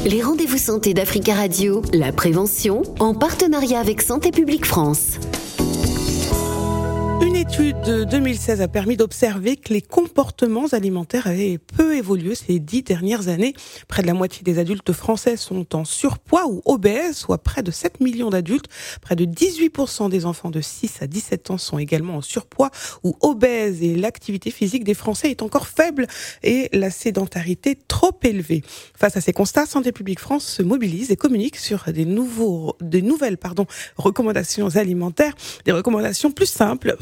Les rendez-vous santé d'Africa Radio, la prévention, en partenariat avec Santé publique France. Une étude de 2016 a permis d'observer que les comportements alimentaires avaient peu évolué ces 10 dernières années. Près de la moitié des adultes français sont en surpoids ou obèses, soit près de 7 millions d'adultes. Près de 18% des enfants de 6 à 17 ans sont également en surpoids ou obèses, et l'activité physique des Français est encore faible et la sédentarité trop élevée. Face à ces constats, Santé publique France se mobilise et communique sur des nouvelles recommandations alimentaires, des recommandations plus simples,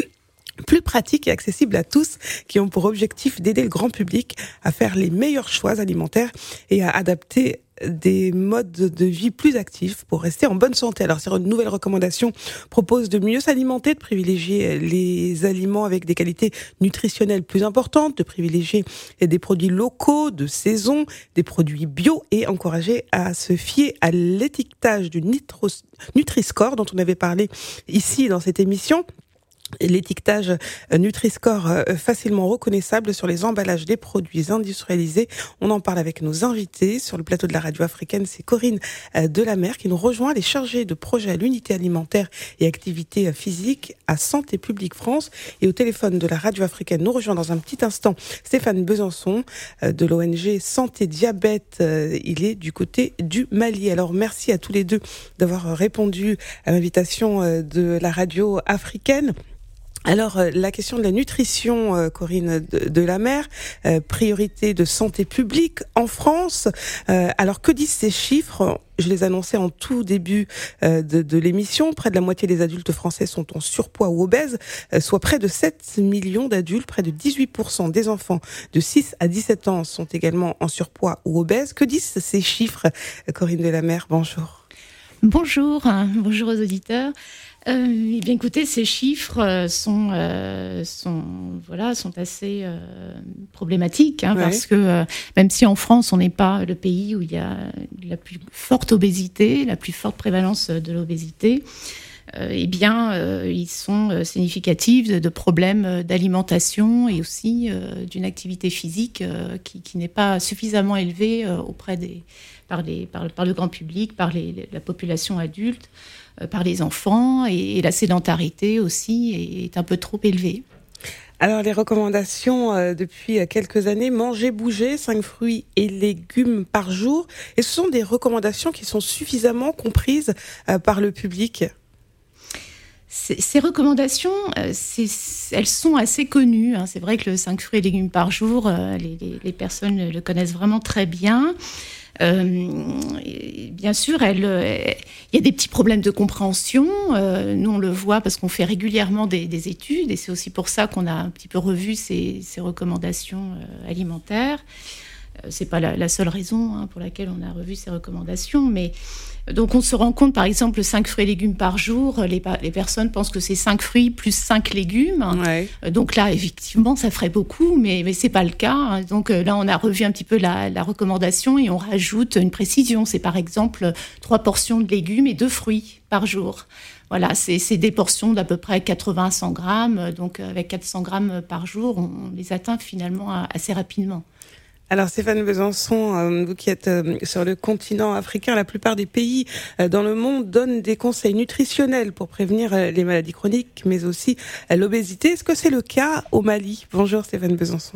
plus pratiques et accessibles à tous, qui ont pour objectif d'aider le grand public à faire les meilleurs choix alimentaires et à adapter des modes de vie plus actifs pour rester en bonne santé. Alors, une nouvelle recommandation propose de mieux s'alimenter, de privilégier les aliments avec des qualités nutritionnelles plus importantes, de privilégier des produits locaux, de saison, des produits bio, et encourager à se fier à l'étiquetage du Nutri-Score dont on avait parlé ici dans cette émission. L'étiquetage Nutri-Score facilement reconnaissable sur les emballages des produits industrialisés. On en parle avec nos invités sur le plateau de la radio africaine. C'est Corinne Delamer qui nous rejoint. Elle est chargée de projet à l'unité alimentaire et activité physique à Santé publique France. Et au téléphone de la radio africaine nous rejoint dans un petit instant Stéphane Besançon de l'ONG Santé Diabète. Il est du côté du Mali. Alors merci à tous les deux d'avoir répondu à l'invitation de la radio africaine. Alors, la question de la nutrition, Corinne Delamer, priorité de santé publique en France. Alors, que disent ces chiffres ? Je les annonçais en tout début de l'émission. Près de la moitié des adultes français sont en surpoids ou obèses, soit près de 7 millions d'adultes. Près de 18% des enfants de 6 à 17 ans sont également en surpoids ou obèses. Que disent ces chiffres, Corinne Delamer ? Bonjour. Bonjour aux auditeurs. Eh bien, écoutez, ces chiffres sont assez problématiques, ouais. Parce que même si en France on n'est pas le pays où il y a la plus forte obésité, la plus forte prévalence de l'obésité, ils sont significatifs de problèmes d'alimentation et aussi d'une activité physique qui n'est pas suffisamment élevée par le grand public, par la population adulte, par les enfants, et la sédentarité aussi est un peu trop élevée. Alors, les recommandations depuis quelques années, manger, bouger, 5 fruits et légumes par jour. Et ce sont des recommandations qui sont suffisamment comprises par le public. Ces recommandations, elles sont assez connues. C'est vrai que le 5 fruits et légumes par jour, les personnes le connaissent vraiment très bien. Bien sûr, il y a des petits problèmes de compréhension. Nous, on le voit parce qu'on fait régulièrement des études, et c'est aussi pour ça qu'on a un petit peu revu ces recommandations alimentaires. C'est pas la seule raison pour laquelle on a revu ces recommandations, mais donc on se rend compte, par exemple, 5 fruits et légumes par jour, les personnes pensent que c'est 5 fruits plus 5 légumes. Ouais. Donc là, effectivement, ça ferait beaucoup, mais c'est pas le cas. Donc là, on a revu un petit peu la recommandation et on rajoute une précision. C'est par exemple 3 portions de légumes et 2 fruits par jour. Voilà, c'est des portions d'à peu près 80 à 100 grammes. Donc avec 400 grammes par jour, on les atteint finalement assez rapidement. Alors Stéphane Besançon, vous qui êtes sur le continent africain, la plupart des pays dans le monde donnent des conseils nutritionnels pour prévenir les maladies chroniques, mais aussi l'obésité. Est-ce que c'est le cas au Mali ? Bonjour Stéphane Besançon.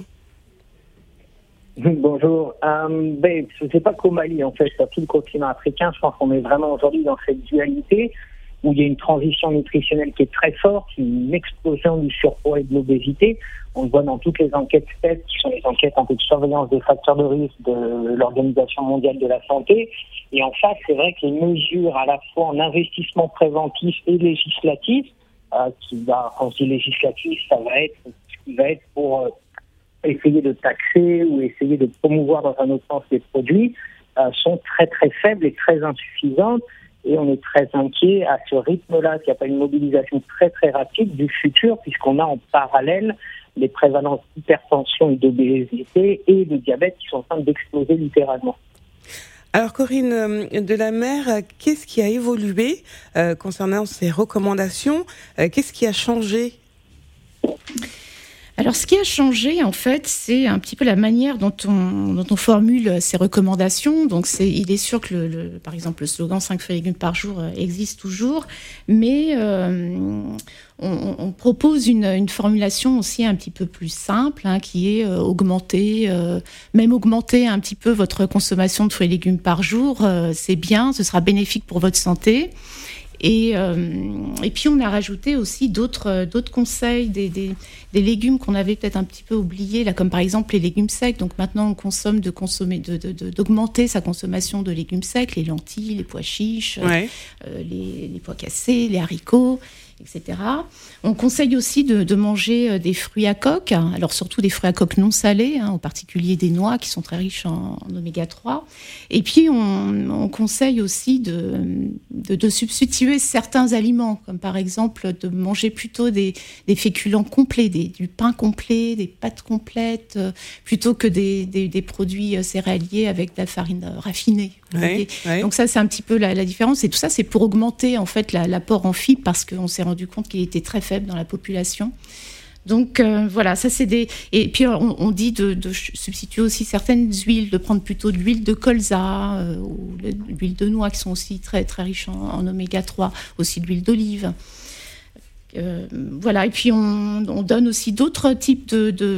Bonjour. Ce n'est pas qu'au Mali, en fait, sur tout le continent africain. Je pense qu'on est vraiment aujourd'hui dans cette dualité où il y a une transition nutritionnelle qui est très forte, une explosion du surpoids et de l'obésité. On le voit dans toutes les enquêtes faites, qui sont les enquêtes un peu de surveillance des facteurs de risque de l'Organisation mondiale de la santé. Et en face, c'est vrai que les mesures à la fois en investissement préventif et législatif, quand je dis législatif, ça va être ce qui va être pour essayer de taxer ou essayer de promouvoir dans un autre sens les produits, sont très très faibles et très insuffisantes. Et on est très inquiet à ce rythme-là, qu'il n'y a pas une mobilisation très très rapide du futur, puisqu'on a en parallèle les prévalences d'hypertension et d'obésité et de diabète qui sont en train d'exploser littéralement. Alors Corinne Delamer, qu'est-ce qui a évolué concernant ces recommandations ? Qu'est-ce qui a changé ? Alors, ce qui a changé, en fait, c'est un petit peu la manière dont on formule ces recommandations. Donc, il est sûr que, par exemple, le slogan 5 fruits et légumes par jour existe toujours, mais on propose une formulation aussi un petit peu plus simple, qui est augmenter un petit peu votre consommation de fruits et légumes par jour. C'est bien, ce sera bénéfique pour votre santé. Et puis on a rajouté aussi d'autres conseils, des légumes qu'on avait peut-être un petit peu oubliés, là, comme par exemple les légumes secs. Donc maintenant on d'augmenter sa consommation de légumes secs, les lentilles, les pois chiches, les pois cassés, les haricots, etc. On conseille aussi de manger des fruits à coque, alors surtout des fruits à coque non salés, en particulier des noix qui sont très riches en oméga 3. Et puis on conseille aussi de substituer certains aliments, comme par exemple de manger plutôt des féculents complets, du pain complet, des pâtes complètes, plutôt que des produits céréaliers avec de la farine raffinée. Oui. Donc ça, c'est un petit peu la différence. Et tout ça, c'est pour augmenter en fait l'apport en fibres, parce qu'on s'est rendu compte qu'il était très faible dans la population. Donc voilà, ça c'est Et puis on dit de substituer aussi certaines huiles, de prendre plutôt de l'huile de colza ou l'huile de noix, qui sont aussi très très riches en oméga 3, aussi de l'huile d'olive. Voilà, et puis on donne aussi d'autres types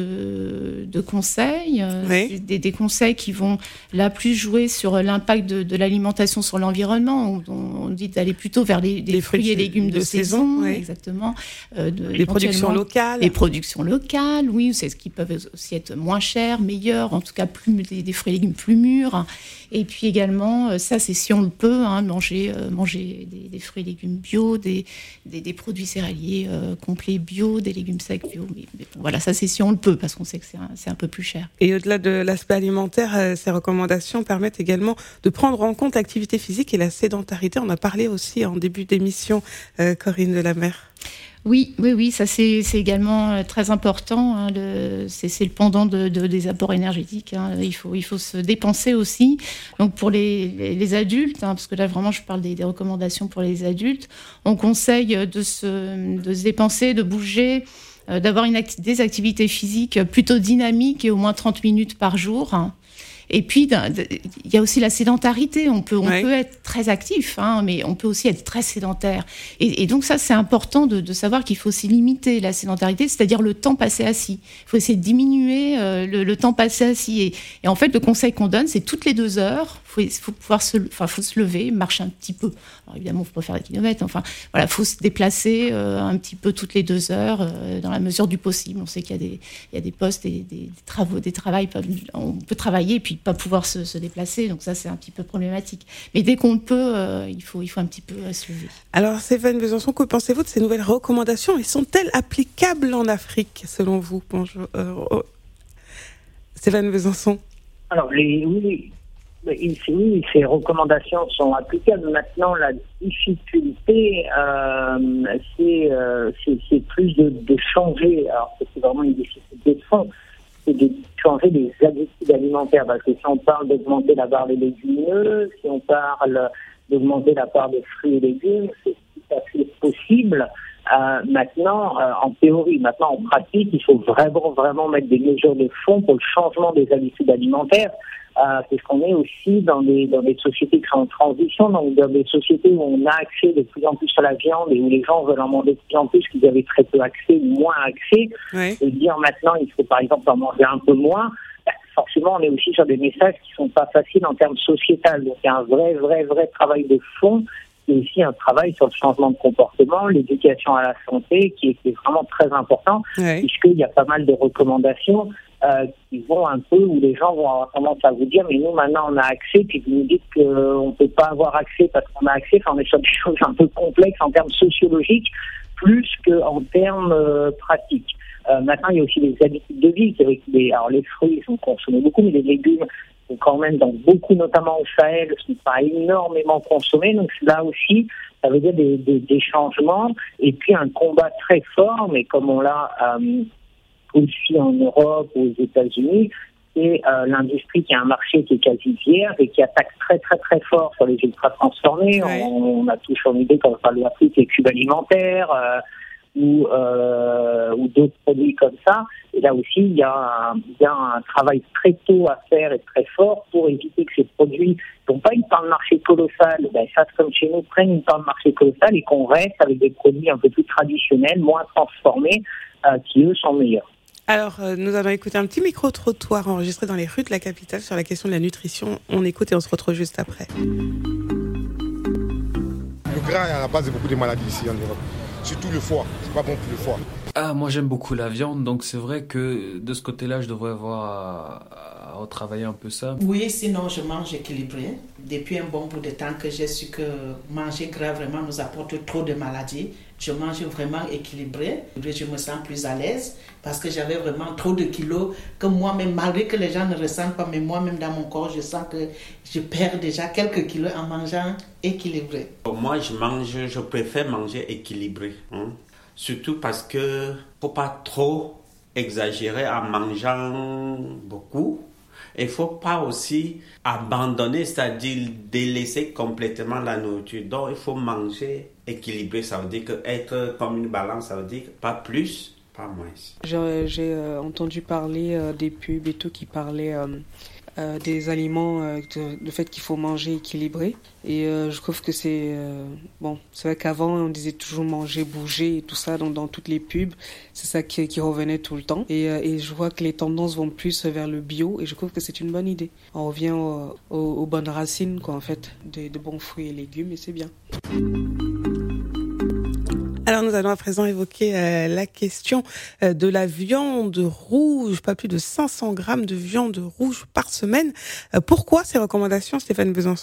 de conseils, des conseils qui vont là plus jouer sur l'impact de l'alimentation sur l'environnement. On dit d'aller plutôt vers les fruits et légumes de saison, exactement. Les productions locales. Les productions locales, oui, c'est ce qui peuvent aussi être moins chers, meilleurs, en tout cas des fruits et légumes plus mûrs. Et puis également, ça c'est si on le peut, manger des fruits et légumes bio, des produits céréaliers complets bio, des légumes secs bio. Mais bon, voilà, ça c'est si on le peut, parce qu'on sait que c'est un peu plus cher. Et au-delà de l'aspect alimentaire, ces recommandations permettent également de prendre en compte l'activité physique et la sédentarité. On a parlé aussi en début d'émission, Corinne Delamer. Oui, ça c'est également très important. C'est le pendant des apports énergétiques. Il faut se dépenser aussi. Donc pour les adultes, parce que là vraiment je parle des recommandations pour les adultes, on conseille de se dépenser, de bouger, d'avoir des activités physiques plutôt dynamiques et au moins 30 minutes par jour. Et puis, il y a aussi la sédentarité. On peut être très actif, mais on peut aussi être très sédentaire. Et donc ça, c'est important de savoir qu'il faut aussi limiter la sédentarité, c'est-à-dire le temps passé assis. Il faut essayer de diminuer le temps passé assis. Et en fait, le conseil qu'on donne, c'est toutes les 2 heures, faut se lever, marcher un petit peu. Alors évidemment, il ne faut pas faire des kilomètres. Enfin, voilà, faut se déplacer un petit peu toutes les 2 heures, dans la mesure du possible. On sait qu'il y a des postes et des travaux, on peut travailler et puis pas pouvoir se déplacer. Donc ça, c'est un petit peu problématique. Mais dès qu'on le peut, il faut un petit peu se lever. Alors, Stéphane Besançon, que pensez-vous de ces nouvelles recommandations? Et sont-elles applicables en Afrique, selon vous? Bonjour. Stéphane Besançon. Alors, oui, ces recommandations sont applicables. Maintenant, la difficulté, c'est plus de changer. Alors, c'est vraiment une difficulté de fond. C'est de changer les habitudes alimentaires. Parce que si on parle d'augmenter la part des légumineux, si on parle d'augmenter la part des fruits et légumes, c'est tout à fait possible. Maintenant, en théorie, maintenant en pratique, il faut vraiment mettre des mesures de fond pour le changement des habitudes alimentaires. Parce qu'on est aussi dans des sociétés qui sont en transition, donc dans des sociétés où on a accès de plus en plus à la viande et où les gens veulent en manger de plus en plus, qu'ils avaient très peu accès ou moins accès. Oui. Et dire maintenant, il faut par exemple en manger un peu moins. Forcément, on est aussi sur des messages qui sont pas faciles en termes sociétal. Donc, il y a un vrai travail de fond. C'est aussi un travail sur le changement de comportement, l'éducation à la santé, qui est vraiment très important, puisqu'il y a pas mal de recommandations qui vont un peu, où les gens vont avoir tendance à vous dire, mais nous maintenant on a accès, puis vous nous dites qu'on ne peut pas avoir accès parce qu'on a accès. Enfin, on est sur des choses un peu complexes en termes sociologiques, plus qu'en termes pratiques. Maintenant, il y a aussi les habitudes de vie. Alors les fruits sont consommés beaucoup, mais les légumes sont quand même dans beaucoup, notamment au Sahel, ne sont pas énormément consommés. Donc là aussi, ça veut dire des changements et puis un combat très fort, mais comme on l'a aussi en Europe ou aux États-Unis, c'est l'industrie qui a un marché qui est quasi vierge et qui attaque très fort sur les ultra transformés. On a tous en idée quand on parle de l'Afrique, les cubes alimentaires. ou d'autres produits comme ça. Et là aussi, il y a un travail très tôt à faire et très fort pour éviter que ces produits qui n'ont pas une part de marché colossale, fassent comme chez nous, prennent une part de marché colossale et qu'on reste avec des produits un peu plus traditionnels, moins transformés, qui eux sont meilleurs. Alors, nous allons écouter un petit micro-trottoir enregistré dans les rues de la capitale sur la question de la nutrition. On écoute et on se retrouve juste après. Le gras est à la base de beaucoup de maladies ici en Europe. Surtout le foie, c'est pas bon pour le foie. Moi j'aime beaucoup la viande, donc c'est vrai que de ce côté-là, je devrais avoir à retravailler un peu ça. Oui, sinon je mange équilibré. Depuis un bon bout de temps que j'ai su que manger gras vraiment nous apporte trop de maladies, je mange vraiment équilibré. Je me sens plus à l'aise parce que j'avais vraiment trop de kilos que moi-même, malgré que les gens ne ressentent pas, mais moi-même dans mon corps, je sens que je perds déjà quelques kilos en mangeant équilibré. Moi, je préfère manger équilibré. Surtout parce que faut pas trop exagérer en mangeant beaucoup. Il faut pas aussi abandonner, c'est-à-dire délaisser complètement la nourriture. Donc, il faut manger équilibré. Ça veut dire que être comme une balance, ça veut dire pas plus, pas moins. J'ai entendu parler des pubs et tout qui parlaient des aliments, le fait qu'il faut manger équilibré. Et je trouve que c'est vrai qu'avant on disait toujours manger, bouger et tout ça dans toutes les pubs. C'est ça qui revenait tout le temps. Et je vois que les tendances vont plus vers le bio et je trouve que c'est une bonne idée. On revient aux bonnes racines, quoi, en fait, de bons fruits et légumes et c'est bien. Alors nous allons à présent évoquer la question de la viande rouge, pas plus de 500 grammes de viande rouge par semaine. Pourquoi ces recommandations, Stéphane Besançon ?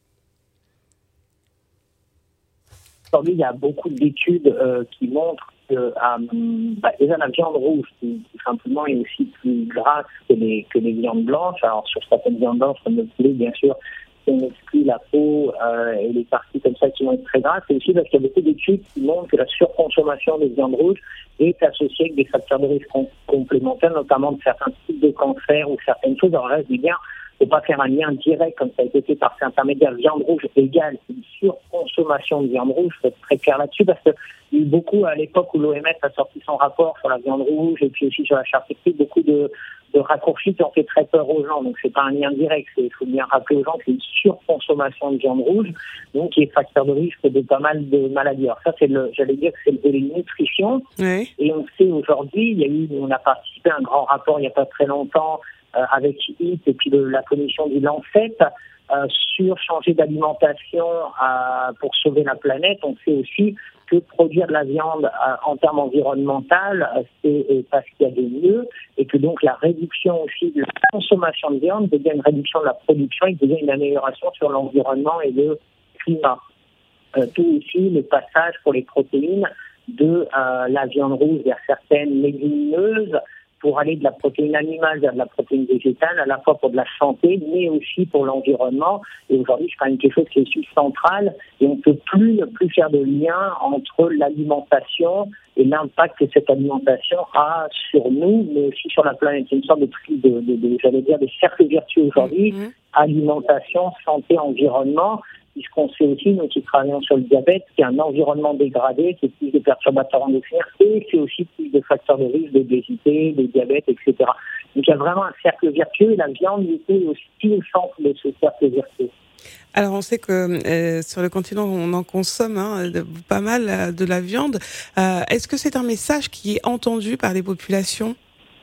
Aujourd'hui, il y a beaucoup d'études qui montrent que déjà la viande rouge, tout simplement, est aussi plus grasse que les viandes blanches. Alors sur certaines viandes blanches, comme le poulet, bien sûr, on exclut la peau et les parties comme ça qui vont être très grasses. C'est aussi parce qu'il y a beaucoup d'études qui montrent que la surconsommation des viandes rouges est associée avec des facteurs de risque complémentaires, notamment de certains types de cancers ou certaines choses. Alors là, je dis bien, il ne faut pas faire un lien direct comme ça a été fait par certains médias. Viande rouge égale une surconsommation de viande rouge. Il faut être très clair là-dessus parce que il y a eu beaucoup à l'époque où l'OMS a sorti son rapport sur la viande rouge et puis aussi sur la charcuterie, beaucoup de raccourcis qui ont fait très peur aux gens. Donc c'est pas un lien direct. Il faut bien rappeler aux gens que c'est une surconsommation de viande rouge, donc qui est facteur de risque de pas mal de maladies. Alors ça, j'allais dire que c'est le volet nutrition. Oui. Et on sait aujourd'hui, on a participé à un grand rapport il n'y a pas très longtemps avec HIT et puis la commission du Lancet sur changer d'alimentation pour sauver la planète. On sait aussi que produire de la viande en termes environnementaux, c'est pas ce qu'il y a de mieux, et que donc la réduction aussi de la consommation de viande devient une réduction de la production et devient une amélioration sur l'environnement et le climat. Tout aussi le passage pour les protéines de la viande rouge vers certaines légumineuses, pour aller de la protéine animale vers de la protéine végétale, à la fois pour de la santé, mais aussi pour l'environnement. Et aujourd'hui, c'est quand même quelque chose qui est aussi central, et on ne peut plus faire de lien entre l'alimentation et l'impact que cette alimentation a sur nous, mais aussi sur la planète. C'est une sorte de cercle vertueux aujourd'hui, alimentation, santé, environnement, puisqu'on sait aussi, nous qui travaillons sur le diabète, qu'il y a un environnement dégradé, c'est plus de perturbateurs endocriniens et c'est aussi plus de facteurs de risque d'obésité, de diabète, etc. Donc il y a vraiment un cercle vertueux et la viande est aussi au centre de ce cercle vertueux. Alors on sait que sur le continent on en consomme pas mal de la viande. Est-ce que c'est un message qui est entendu par les populations ?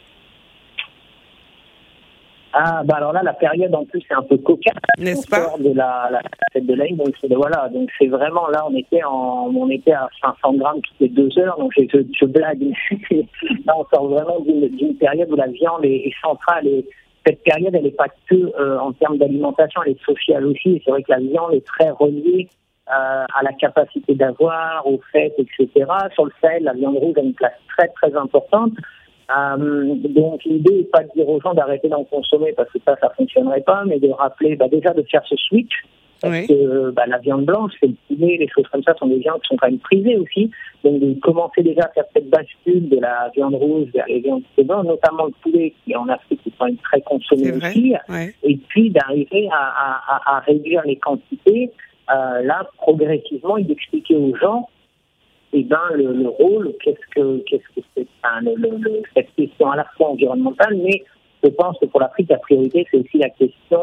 Alors là, la période en plus c'est un peu cocasse, n'est-ce pas, de la fête de l'Aïd, donc c'est vraiment là on était à 500 grammes toutes les 2 heures, donc je blague. Là on sort vraiment d'une période où la viande est centrale, et cette période elle n'est pas que en termes d'alimentation, elle est sociale aussi, et c'est vrai que la viande est très reliée à la capacité d'avoir, aux fêtes, etc. Sur le Sahel, la viande rouge a une place très très importante. Donc l'idée n'est pas de dire aux gens d'arrêter d'en consommer parce que ça fonctionnerait pas, mais de rappeler déjà de faire ce switch, parce que la viande blanche, c'est le poulet, les choses comme ça sont des viandes qui sont quand même prisées aussi, donc de commencer déjà à faire cette bascule de la viande rouge vers les viandes blanches, notamment le poulet qui en Afrique est quand même très consommé aussi, et puis d'arriver à réduire les quantités, là progressivement, et d'expliquer aux gens le rôle, qu'est-ce que c'est, cette question à la fois environnementale, mais je pense que pour l'Afrique, la priorité, c'est aussi la question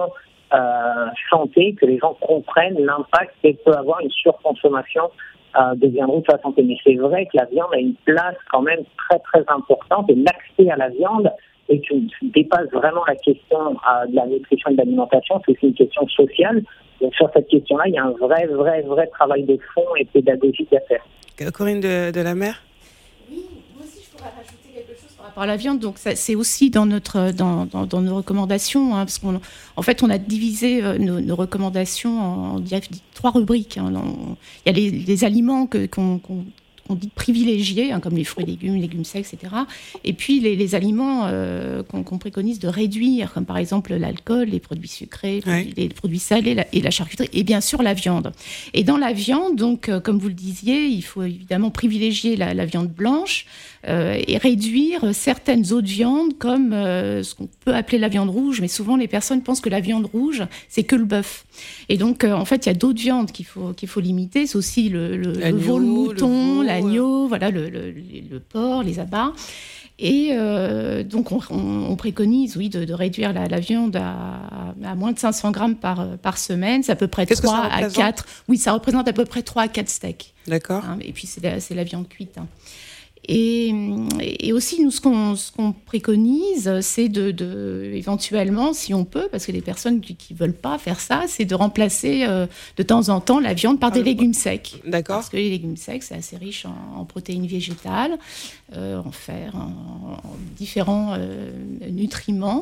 santé, que les gens comprennent l'impact qu'elle peut avoir une surconsommation de viande rouge sur la santé. Mais c'est vrai que la viande a une place quand même très très importante, et l'accès à la viande dépasse vraiment la question de la nutrition et de l'alimentation, c'est aussi une question sociale. Donc sur cette question-là, il y a un vrai travail de fond et pédagogique à faire. Corinne de la Mer. Oui, moi aussi je pourrais rajouter quelque chose par rapport à la viande. Donc ça, c'est aussi dans nos recommandations, hein, parce qu'en fait on a divisé nos recommandations il y a 3 rubriques. Hein. Il y a les aliments qu'on dit privilégiés, hein, comme les fruits et légumes secs, etc. Et puis les aliments qu'on préconise de réduire, comme par exemple l'alcool, les produits sucrés, les produits salés et la charcuterie, et bien sûr la viande. Et dans la viande, donc, comme vous le disiez, il faut évidemment privilégier la viande blanche et réduire certaines autres viandes, comme ce qu'on peut appeler la viande rouge, mais souvent les personnes pensent que la viande rouge, c'est que le bœuf. Et donc, en fait, il y a d'autres viandes qu'il faut limiter. C'est aussi le veau, le mouton, l'agneau, voilà, le porc, les abats. Et donc, on préconise, oui, de réduire la viande à moins de 500 grammes par semaine. C'est à peu près 3 à 4. Oui, ça représente à peu près 3 à 4 steaks. D'accord. Hein, et puis, c'est la viande cuite. Hein. Et aussi, nous, ce qu'on préconise, c'est éventuellement, si on peut, parce que les personnes qui veulent pas faire ça, c'est de remplacer de temps en temps la viande par des légumes secs. D'accord. Parce que les légumes secs, c'est assez riche en protéines végétales, en fer, en différents nutriments.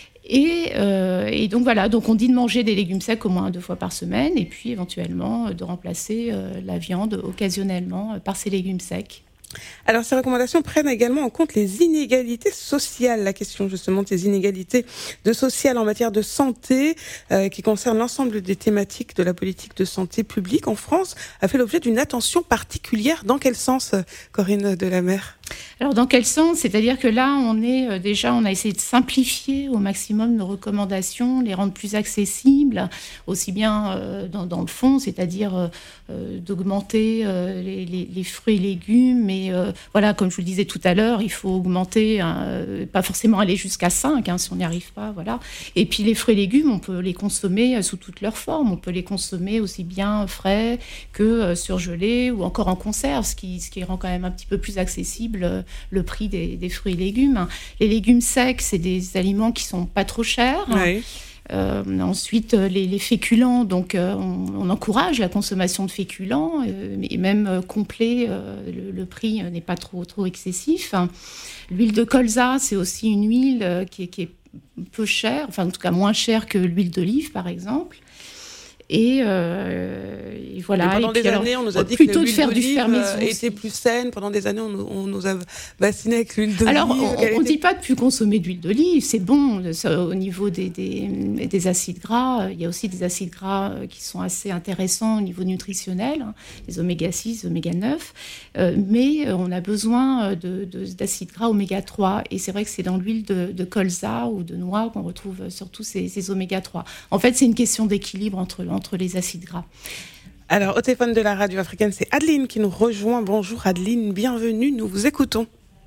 Et donc voilà, donc on dit de manger des légumes secs au moins 2 fois par semaine, et puis éventuellement de remplacer la viande occasionnellement par ces légumes secs. Alors, ces recommandations prennent également en compte les inégalités sociales. La question, justement, des inégalités sociales en matière de santé, qui concerne l'ensemble des thématiques de la politique de santé publique en France, a fait l'objet d'une attention particulière. Dans quel sens, Corinne de la Mer ? Alors, dans quel sens ? C'est-à-dire que là, on a essayé de simplifier au maximum nos recommandations, les rendre plus accessibles, aussi bien dans le fond, c'est-à-dire d'augmenter les fruits et légumes. Mais voilà, comme je vous le disais tout à l'heure, il faut augmenter, pas forcément aller jusqu'à 5, si on n'y arrive pas. Voilà. Et puis les fruits et légumes, on peut les consommer sous toutes leurs formes. On peut les consommer aussi bien frais que surgelés ou encore en conserve, ce qui rend quand même un petit peu plus accessible le prix des fruits et légumes. Les légumes secs, c'est des aliments qui sont pas trop chers. Oui. Ensuite, les féculents, donc on encourage la consommation de féculents, et même complet, le prix n'est pas trop excessif. L'huile de colza, c'est aussi une huile qui est peu chère, enfin en tout cas moins chère que l'huile d'olive, par exemple. Et voilà. Pendant des années, on nous a dit que l'huile d'olive était plus saine. Pendant des années, on nous a vacciné avec l'huile d'olive. Alors, on ne dit pas de plus consommer d'huile d'olive. C'est bon. Au niveau des acides gras, il y a aussi des acides gras qui sont assez intéressants au niveau nutritionnel, les oméga 6, oméga 9. Mais on a besoin d'acides gras oméga 3. Et c'est vrai que c'est dans l'huile de colza ou de noix qu'on retrouve surtout ces oméga 3. En fait, c'est une question d'équilibre entre les acides gras. Alors, au téléphone de la radio africaine, c'est Adeline qui nous rejoint. Bonjour Adeline, bienvenue, nous vous écoutons.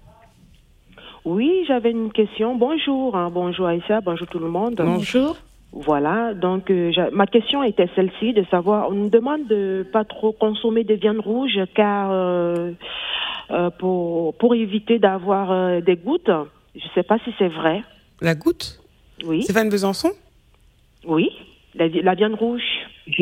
Oui, j'avais une question. Bonjour, bonjour Aïssa, bonjour tout le monde. Bonjour. Voilà, donc ma question était celle-ci, de savoir, on nous demande de pas trop consommer de viande rouge car pour éviter d'avoir des gouttes. Je ne sais pas si c'est vrai. La goutte ? Oui. Stéphane Besançon ? Oui. La viande rouge. Je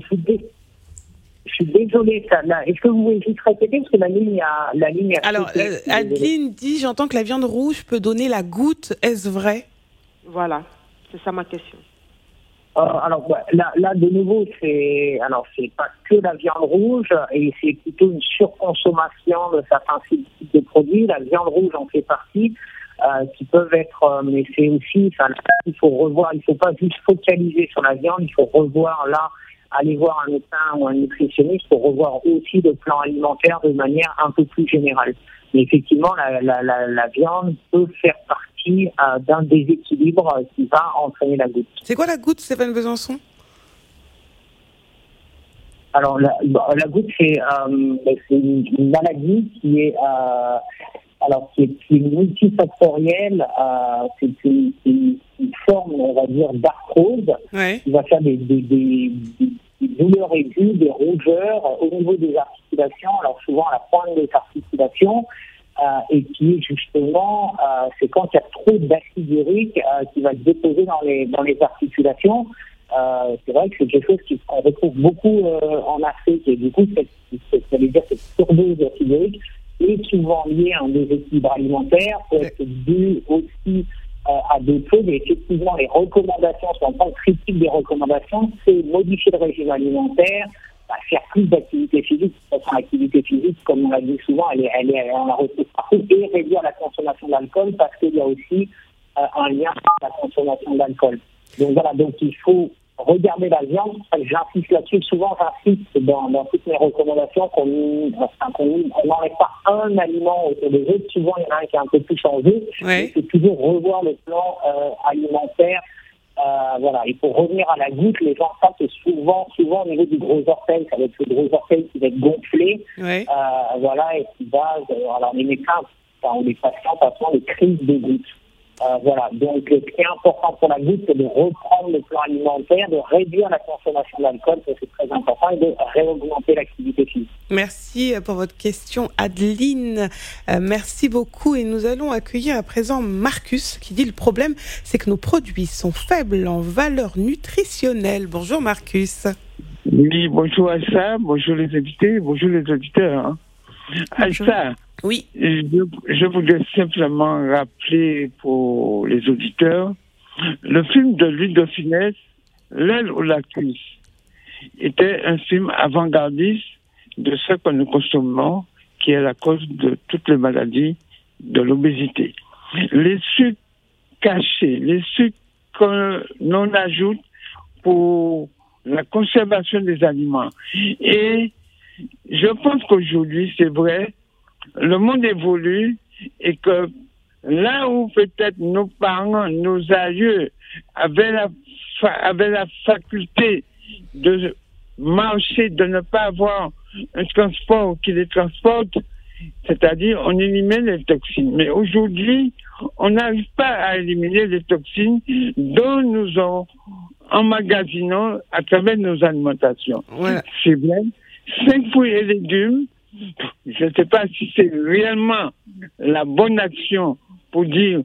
suis désolée, là. Est-ce que vous pouvez juste répéter parce que la ligne a. Alors, Adeline dit, j'entends que la viande rouge peut donner la goutte. Est-ce vrai ? Voilà, c'est ça ma question. Alors, là, de nouveau, c'est pas que la viande rouge et c'est plutôt une surconsommation de certains types de produits. La viande rouge en fait partie. Qui peuvent être, mais c'est aussi, il faut revoir, il ne faut pas juste focaliser sur la viande, il faut revoir aller voir un médecin ou un nutritionniste pour revoir aussi le plan alimentaire de manière un peu plus générale. Mais effectivement, la viande peut faire partie d'un déséquilibre qui va entraîner la goutte. C'est quoi la goutte, Stéphane Besançon ? Alors, la goutte, c'est une maladie qui est multifactorielle. C'est une forme, on va dire, d'arthrose, qui va faire des douleurs aiguës, des rougeurs au niveau des articulations, alors souvent à la pointe des articulations, et qui est justement, c'est quand il y a trop d'acide urique qui va se déposer dans les articulations. C'est vrai que c'est quelque chose qu'on retrouve beaucoup en Afrique, et du coup, ça veut dire cette surdose d'acide urique est souvent liée à un déséquilibre alimentaire, peut être dû aussi à d'autres choses. Et effectivement, les recommandations, sur le plan critique des recommandations, c'est modifier le régime alimentaire, faire plus d'activité physique. De toute façon, l'activité physique, comme on l'a dit souvent, on la retrouve partout, et réduire la consommation d'alcool, parce qu'il y a aussi un lien avec la consommation d'alcool. Donc voilà, donc il faut regarder la viande. J'insiste là-dessus, souvent j'insiste dans toutes mes recommandations qu'on n'enlève pas un aliment autour des autres. Souvent il y en a un qui est un peu plus en jeu. C'est toujours revoir le plan alimentaire. Voilà, il faut revenir à la goutte. Les gens savent que souvent au niveau du gros orteil, ça va être le gros orteil qui va être gonflé. Voilà, et qui va, alors les médecins, ou les patients passent des crises de gouttes. Voilà, donc ce qui est important pour la goutte, c'est de reprendre le plan alimentaire, de réduire la consommation d'alcool, ça c'est très important, et de réaugmenter l'activité physique. Merci pour votre question, Adeline. Merci beaucoup, et nous allons accueillir à présent Marcus qui dit: le problème, c'est que nos produits sont faibles en valeur nutritionnelle. Bonjour Marcus. Oui, bonjour Aïssa, bonjour les invités, bonjour les auditeurs. Aïssa, oui. Je voudrais simplement rappeler pour les auditeurs le film de Louis de Funès, L'aile ou la cuisse, était un film avant-gardiste de ce que nous consommons, qui est la cause de toutes les maladies de l'obésité. Les sucres cachés, les sucres que l'on ajoute pour la conservation des aliments. Et je pense qu'aujourd'hui, c'est vrai, le monde évolue, et que là où peut-être nos parents, nos aïeux avaient la faculté de marcher, de ne pas avoir un transport qui les transporte, c'est-à-dire on élimine les toxines. Mais aujourd'hui, on n'arrive pas à éliminer les toxines dont nous emmagasinons à travers nos alimentations. Voilà. C'est vrai. 5 fruits et légumes, je ne sais pas si c'est réellement la bonne action pour dire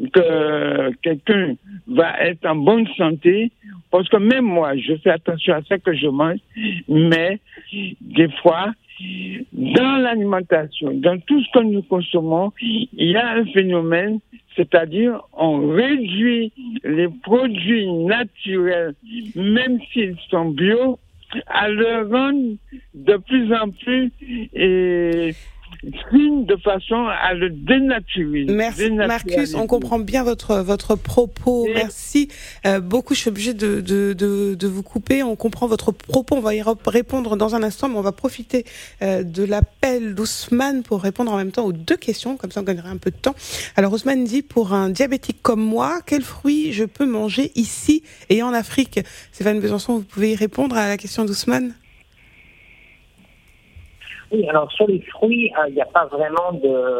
que quelqu'un va être en bonne santé, parce que même moi, je fais attention à ce que je mange, mais des fois, dans l'alimentation, dans tout ce que nous consommons, il y a un phénomène, c'est-à-dire on réduit les produits naturels, même s'ils sont bio, à le rendre de plus en plus de façon à le dénaturer. Merci Marcus, on comprend bien votre propos. Merci beaucoup. Je suis obligée de vous couper. On comprend votre propos. On va y répondre dans un instant, mais on va profiter de l'appel d'Ousmane pour répondre en même temps aux 2 questions. Comme ça, on gagnera un peu de temps. Alors Ousmane dit: pour un diabétique comme moi, quels fruits je peux manger ici et en Afrique? Stéphane Besançon, vous pouvez y répondre à la question d'Ousmane? Oui, alors sur les fruits, il n'y a pas vraiment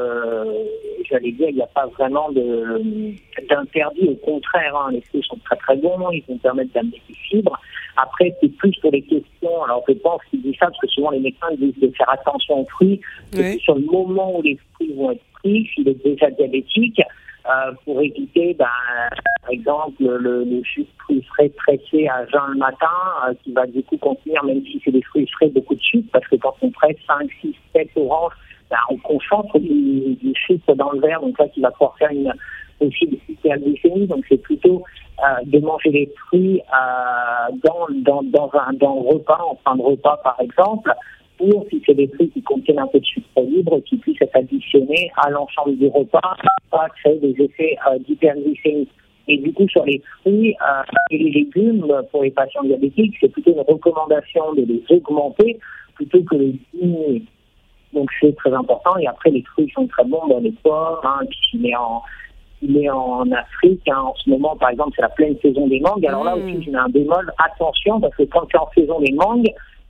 d'interdit, au contraire, les fruits sont très très bons, ils vont permettre d'amener des fibres. Après, c'est plus pour les questions, alors je pense qu'ils disent ça parce que souvent les médecins disent de faire attention aux fruits, sur le moment où les fruits vont être pris, s'il est déjà diabétique, pour éviter, par exemple, le jus de fruits frais pressé à jeun le matin, qui va du coup contenir, même si c'est des fruits frais, beaucoup de sucre, parce que quand on presse 5, 6, 7 oranges, on concentre du sucre dans le verre, donc là, qui va pouvoir faire aussi des hyperglycémies. Donc c'est plutôt de manger les fruits dans un repas, en fin de repas par exemple, ou si c'est des fruits qui contiennent un peu de sucre libre, qui puissent être additionnés à l'ensemble du repas, pour pas créer des effets d'hyperglycémie. Et du coup, sur les fruits et les légumes, pour les patients diabétiques, c'est plutôt une recommandation de les augmenter plutôt que de les diminuer. Donc c'est très important. Et après, les fruits sont très bons dans les pommes, puis il est en Afrique, en ce moment, par exemple, c'est la pleine saison des mangues. Alors là aussi, je mets un bémol, attention, parce que quand c'est en saison des mangues,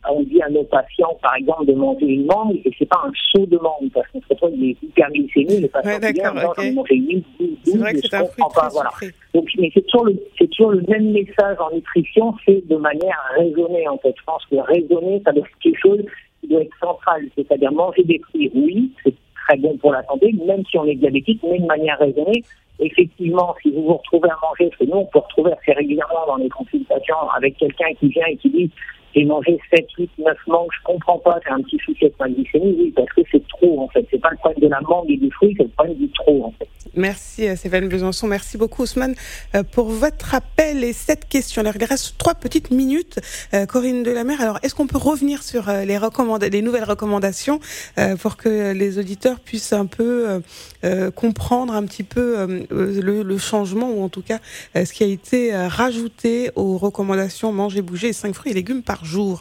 on dit à nos patients, par exemple, de manger une mangue, et c'est pas un saut de mangue, parce qu'on se retrouve avec des hyperglycémies, les patients disent, manger une, c'est vrai que c'est un fruit très sucré. Donc, mais c'est toujours le même message en nutrition, c'est de manière raisonnée, en fait. Je pense que raisonner, ça doit être quelque chose qui doit être central, c'est-à-dire manger des fruits, oui, c'est très bon pour la santé, même si on est diabétique, mais de manière raisonnée. Effectivement, si vous vous retrouvez à manger, parce que nous, on peut retrouver assez régulièrement dans les consultations avec quelqu'un qui vient et qui dit « j'ai mangé 7, 8, 9 mangues, je comprends pas, j'ai un petit souci avec ma glycémie », oui, parce que c'est trop, en fait. C'est pas le problème de la mangue et du fruit, c'est le problème du trop, en fait. Merci Stéphane Besançon, merci beaucoup Ousmane pour votre appel et cette question. Il reste 3 petites minutes. Corinne Delamere, alors est-ce qu'on peut revenir sur les nouvelles recommandations pour que les auditeurs puissent un peu comprendre un petit peu le changement, ou en tout cas ce qui a été rajouté aux recommandations manger, bouger et 5 fruits et légumes par jour?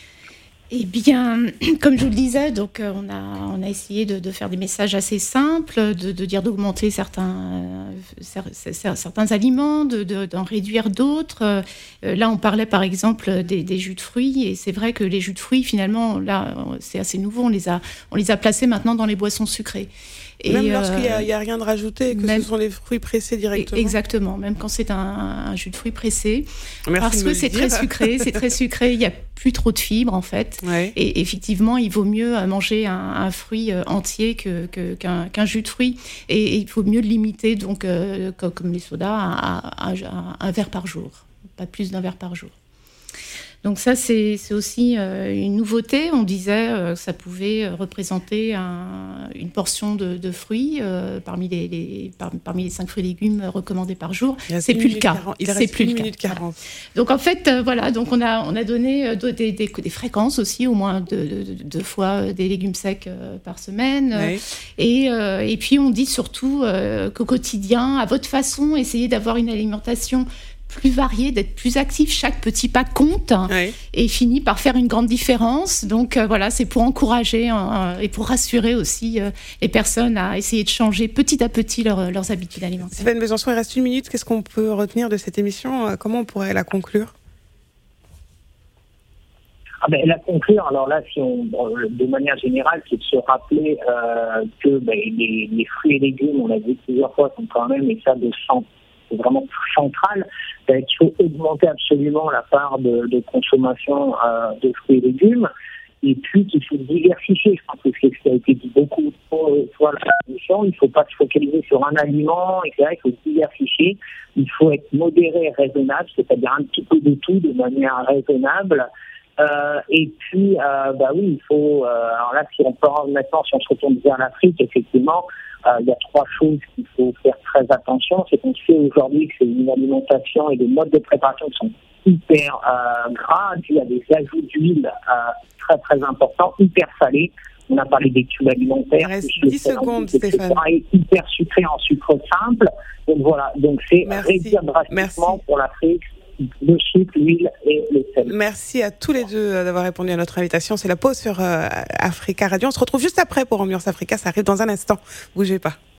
Eh bien, comme je vous le disais, donc on a essayé de faire des messages assez simples, de dire d'augmenter certains aliments, d'en réduire d'autres. Là, on parlait par exemple des jus de fruits, et c'est vrai que les jus de fruits, finalement, là, c'est assez nouveau. On les a placés maintenant dans les boissons sucrées. Et même lorsqu'il n'y a rien de rajouté, que ce sont les fruits pressés directement. Exactement, même quand c'est un jus de fruits pressé. Merci parce que c'est très sucré, il n'y a plus trop de fibres en fait. Ouais. Et effectivement, il vaut mieux manger un fruit entier qu'un jus de fruits. Et il faut mieux le limiter, donc, comme les sodas, à un verre par jour. Pas plus d'un verre par jour. Donc ça, c'est aussi une nouveauté. On disait que ça pouvait représenter une portion de fruits parmi les 5 fruits et légumes recommandés par jour. C'est plus le cas. C'est plus 1 minute 40. Donc en fait, voilà. Donc on a donné des fréquences aussi, au moins 2 fois des légumes secs par semaine. Oui. Et puis on dit surtout qu'au quotidien, à votre façon, essayez d'avoir une alimentation plus varié, d'être plus actif. Chaque petit pas compte, oui, et finit par faire une grande différence. Donc voilà, c'est pour encourager et pour rassurer aussi les personnes à essayer de changer petit à petit leurs habitudes alimentaires. Stéphane Besançon, il reste 1 minute. Qu'est-ce qu'on peut retenir de cette émission? Comment on pourrait la conclure? La conclure, alors là, de manière générale, c'est de se rappeler que les fruits et légumes, on l'a dit plusieurs fois, sont quand même, et ça de santé, c'est vraiment central. Il faut augmenter absolument la part de consommation de fruits et légumes, et puis qu'il faut diversifier. Je pense que c'est ce qui a été dit beaucoup fois la émission. Il ne faut pas se focaliser sur un aliment, etc. Il faut diversifier. Il faut être modéré et raisonnable, c'est-à-dire un petit peu de tout de manière raisonnable. Et puis, oui, il faut. Alors là, si on se retourne vers l'Afrique, effectivement, il y a 3 choses qu'il faut faire très attention. C'est qu'on sait aujourd'hui que c'est une alimentation et des modes de préparation qui sont hyper gras. Il y a des ajouts d'huile très très importants, hyper salés. On a parlé des tubes alimentaires. Il reste 10 secondes, Stéphane. Hyper sucré en sucre simple. Donc voilà, donc c'est réduire drastiquement pour l'Afrique le sucre, l'huile et le sel. Merci à tous les deux d'avoir répondu à notre invitation. C'est la pause sur Africa Radio. On se retrouve juste après pour Ambiance Africa. Ça arrive dans un instant. Bougez pas.